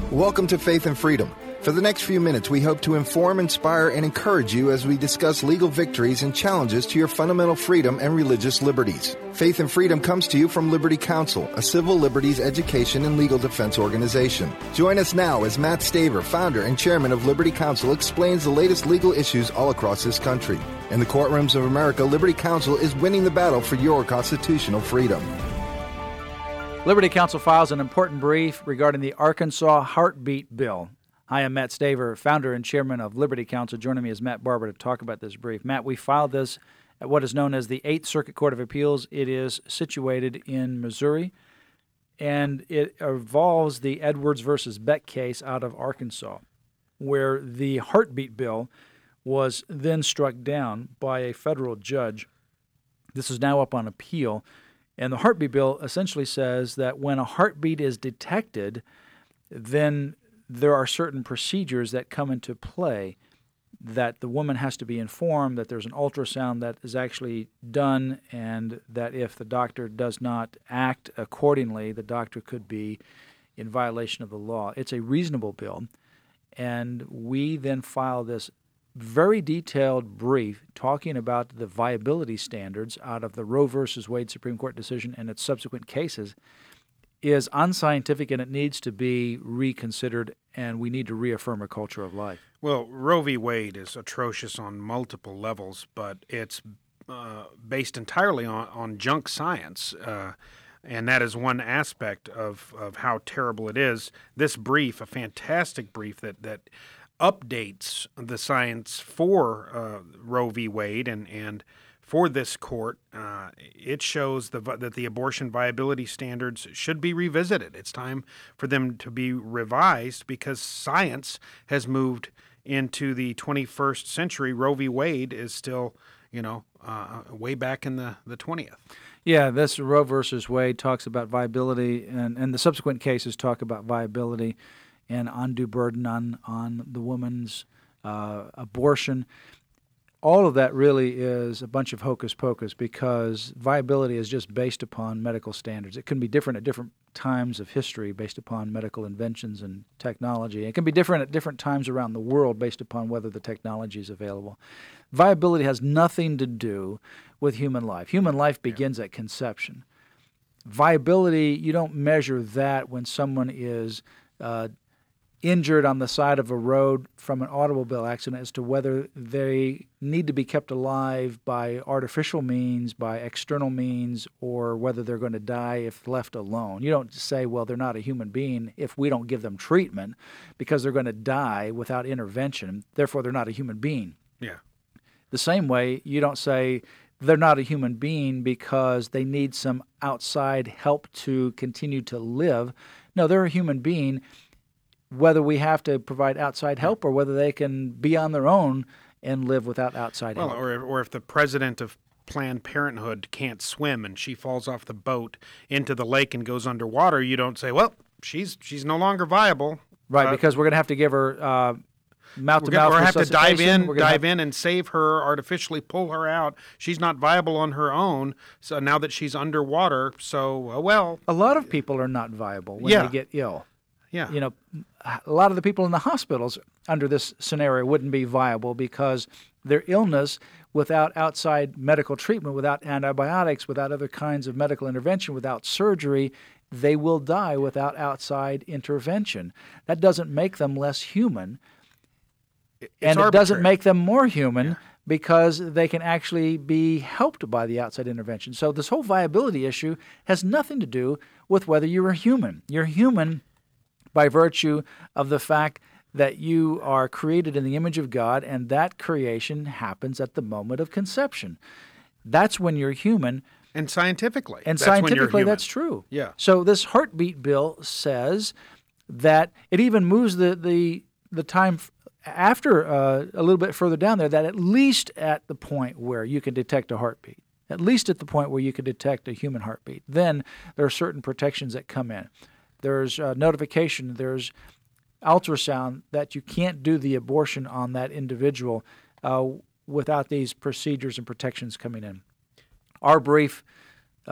Welcome to Faith and Freedom. For the next few minutes, we hope to inform, inspire, and encourage you as we discuss legal victories and challenges to your fundamental freedom and religious liberties. Faith and Freedom comes to you from Liberty Counsel, a civil liberties education and legal defense organization. Join us now as Matt Staver, founder and chairman of Liberty Counsel, explains the latest legal issues all across this country. In the courtrooms of America, Liberty Counsel is winning the battle for your constitutional freedom. Liberty Counsel files an important brief regarding the Arkansas Heartbeat Bill. Hi, I'm Matt Staver, founder and chairman of Liberty Counsel. Joining me is Matt Barber to talk about this brief. Matt, we filed this at what is known as the 8th Circuit Court of Appeals. It is situated in Missouri, and it involves the Edwards versus Beck case out of Arkansas, where the Heartbeat Bill was then struck down by a federal judge. This is now up on appeal. And the Heartbeat Bill essentially says that when a heartbeat is detected, then there are certain procedures that come into play, that the woman has to be informed that there's an ultrasound that is actually done, and that if the doctor does not act accordingly, the doctor could be in violation of the law. It's a reasonable bill, and we then file this very detailed brief talking about the viability standards out of the Roe versus Wade Supreme Court decision and its subsequent cases is unscientific, and it needs to be reconsidered, and we need to reaffirm a culture of life. Well, Roe v. Wade is atrocious on multiple levels, but it's based entirely on junk science, and that is one aspect of how terrible it is. This brief, a fantastic brief that updates the science for Roe v. Wade and for this court, it shows that the abortion viability standards should be revisited. It's time for them to be revised because science has moved into the 21st century. Roe v. Wade is still, way back in the 20th. Yeah, this Roe versus Wade talks about viability, and the subsequent cases talk about viability and undue burden on the woman's abortion. All of that really is a bunch of hocus pocus because viability is just based upon medical standards. It can be different at different times of history based upon medical inventions and technology. It can be different at different times around the world based upon whether the technology is available. Viability has nothing to do with human life. Human life begins at conception. Viability, you don't measure that when someone is injured on the side of a road from an automobile accident as to whether they need to be kept alive by artificial means, by external means, or whether they're going to die if left alone. You don't say, well, they're not a human being if we don't give them treatment because they're going to die without intervention, therefore they're not a human being. Yeah. The same way, you don't say they're not a human being because they need some outside help to continue to live. No, they're a human being whether we have to provide outside help or whether they can be on their own and live without outside help. Or if the president of Planned Parenthood can't swim and she falls off the boat into the lake and goes underwater, you don't say, well, she's no longer viable. Right, because we're going to have to give her mouth-to-mouth resuscitation. We're going to have to dive in and save her, artificially pull her out. She's not viable on her own, so now that she's underwater, so. A lot of people are not viable when they get ill. Yeah. A lot of the people in the hospitals under this scenario wouldn't be viable because their illness without outside medical treatment, without antibiotics, without other kinds of medical intervention, without surgery, they will die without outside intervention. That doesn't make them less human, and it doesn't make them more human because they can actually be helped by the outside intervention. So this whole viability issue has nothing to do with whether you're a human. You're human by virtue of the fact that you are created in the image of God, and that creation happens at the moment of conception. That's when you're human. And scientifically. That's true. Yeah. So this Heartbeat Bill says that it even moves the time after a little bit further down there, that at least at the point where you can detect a heartbeat, at least at the point where you can detect a human heartbeat, then there are certain protections that come in. There's notification, there's ultrasound that you can't do the abortion on that individual without these procedures and protections coming in. Our brief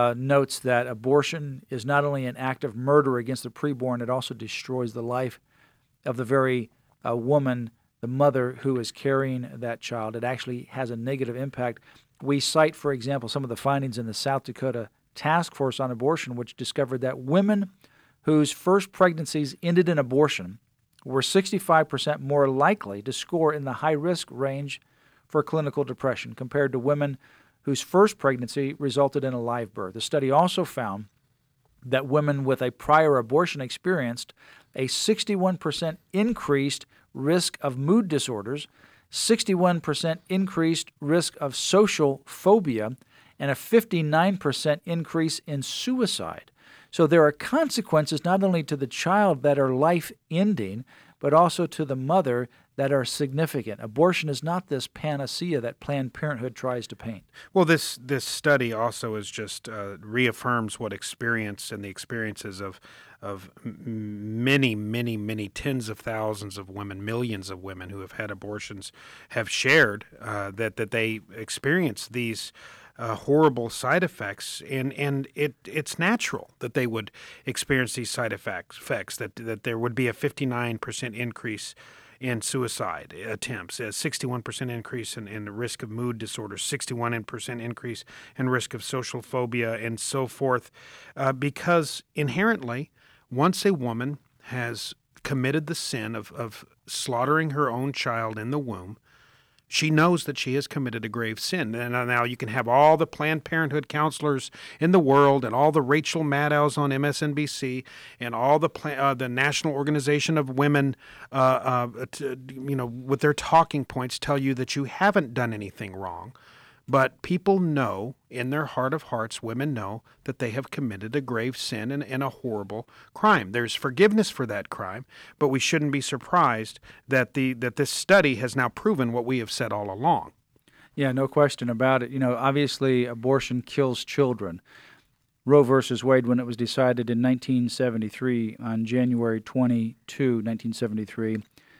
notes that abortion is not only an act of murder against the preborn, it also destroys the life of the very woman, the mother who is carrying that child. It actually has a negative impact. We cite, for example, some of the findings in the South Dakota Task Force on Abortion, which discovered that women whose first pregnancies ended in abortion were 65% more likely to score in the high-risk range for clinical depression compared to women whose first pregnancy resulted in a live birth. The study also found that women with a prior abortion experienced a 61% increased risk of mood disorders, 61% increased risk of social phobia, and a 59% increase in suicide. So there are consequences not only to the child that are life-ending, but also to the mother that are significant. Abortion is not this panacea that Planned Parenthood tries to paint. Well, this study also is just reaffirms what experience and the experiences of many, many, many tens of thousands of women, millions of women who have had abortions have shared that they experience these horrible side effects, and it's natural that they would experience these side effects. That there would be a 59% increase in suicide attempts, a 61% increase in the risk of mood disorders, 61% increase in risk of social phobia, and so forth, because inherently, once a woman has committed the sin of slaughtering her own child in the womb, she knows that she has committed a grave sin. And now you can have all the Planned Parenthood counselors in the world and all the Rachel Maddows on MSNBC and all the National Organization of Women, with their talking points tell you that you haven't done anything wrong. But people know, in their heart of hearts, women know that they have committed a grave sin and a horrible crime. There's forgiveness for that crime, but we shouldn't be surprised that this study has now proven what we have said all along. Yeah, no question about it. Obviously, abortion kills children. Roe versus Wade, when it was decided in 1973, on January 22, 1973,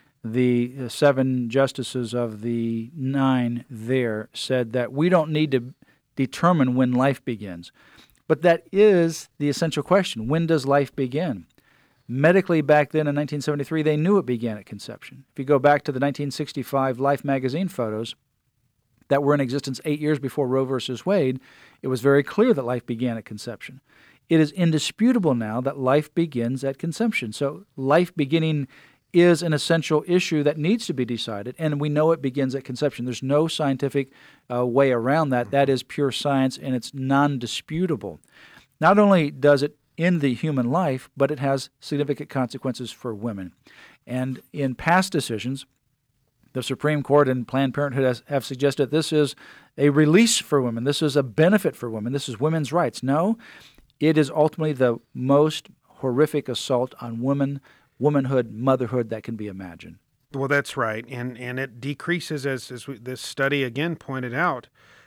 the 7 justices of the 9 there said that we don't need to determine when life begins. But that is the essential question. When does life begin? Medically, back then in 1973, they knew it began at conception. If you go back to the 1965 Life magazine photos that were in existence 8 years before Roe versus Wade, it was very clear that life began at conception. It is indisputable now that life begins at conception. So life beginning is an essential issue that needs to be decided, and we know it begins at conception. There's no scientific way around that. That is pure science, and it's non-disputable. Not only does it end the human life, but it has significant consequences for women. And in past decisions, the Supreme Court and Planned Parenthood have suggested this is a release for women. This is a benefit for women. This is women's rights. No, it is ultimately the most horrific assault on womanhood, motherhood that can be imagined. Well, that's right, and it decreases, as this study again pointed out,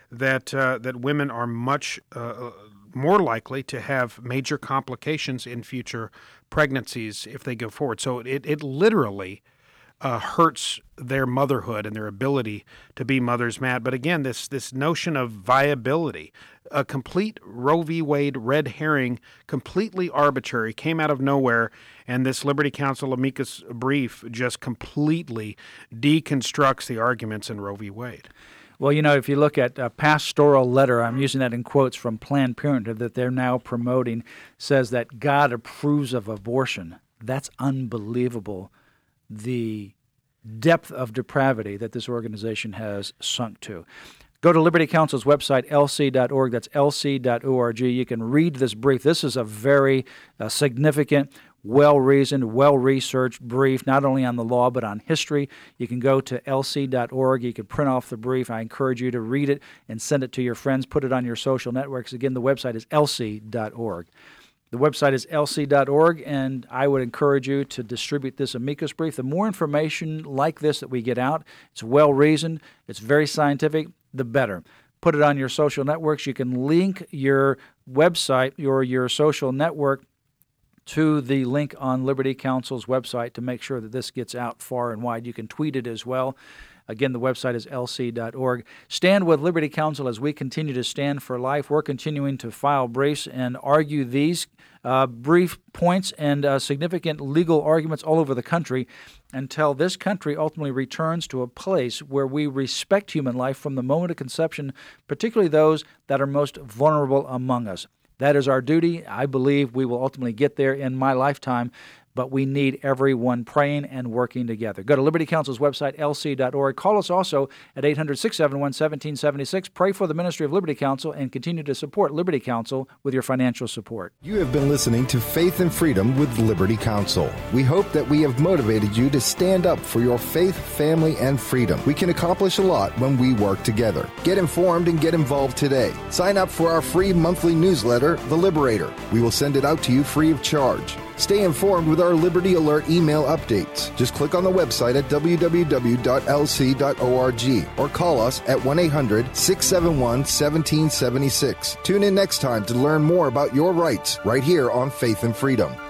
that women are much more likely to have major complications in future pregnancies if they go forward. So it literally hurts their motherhood and their ability to be mothers, Matt. But again, this notion of viability, a complete Roe v. Wade red herring, completely arbitrary, came out of nowhere, and this Liberty Counsel amicus brief just completely deconstructs the arguments in Roe v. Wade. Well, if you look at a pastoral letter, I'm using that in quotes from Planned Parenthood that they're now promoting, says that God approves of abortion. That's unbelievable, the depth of depravity that this organization has sunk to. Go to Liberty Counsel's website, lc.org. That's lc.org. You can read this brief. This is a very significant, well-reasoned, well-researched brief, not only on the law but on history. You can go to lc.org. You can print off the brief. I encourage you to read it and send it to your friends. Put it on your social networks. Again, the website is lc.org. The website is lc.org, and I would encourage you to distribute this amicus brief. The more information like this that we get out, it's well-reasoned, it's very scientific, the better. Put it on your social networks. You can link your website or your social network to the link on Liberty Counsel's website to make sure that this gets out far and wide. You can tweet it as well. Again, the website is lc.org. Stand with Liberty Counsel as we continue to stand for life. We're continuing to file briefs and argue these brief points and significant legal arguments all over the country until this country ultimately returns to a place where we respect human life from the moment of conception, particularly those that are most vulnerable among us. That is our duty. I believe we will ultimately get there in my lifetime, but we need everyone praying and working together. Go to Liberty Counsel's website, lc.org. Call us also at 800-671-1776. Pray for the Ministry of Liberty Counsel and continue to support Liberty Counsel with your financial support. You have been listening to Faith and Freedom with Liberty Counsel. We hope that we have motivated you to stand up for your faith, family, and freedom. We can accomplish a lot when we work together. Get informed and get involved today. Sign up for our free monthly newsletter, The Liberator. We will send it out to you free of charge. Stay informed with our Liberty Alert email updates. Just click on the website at www.lc.org or call us at 1-800-671-1776. Tune in next time to learn more about your rights right here on Faith and Freedom.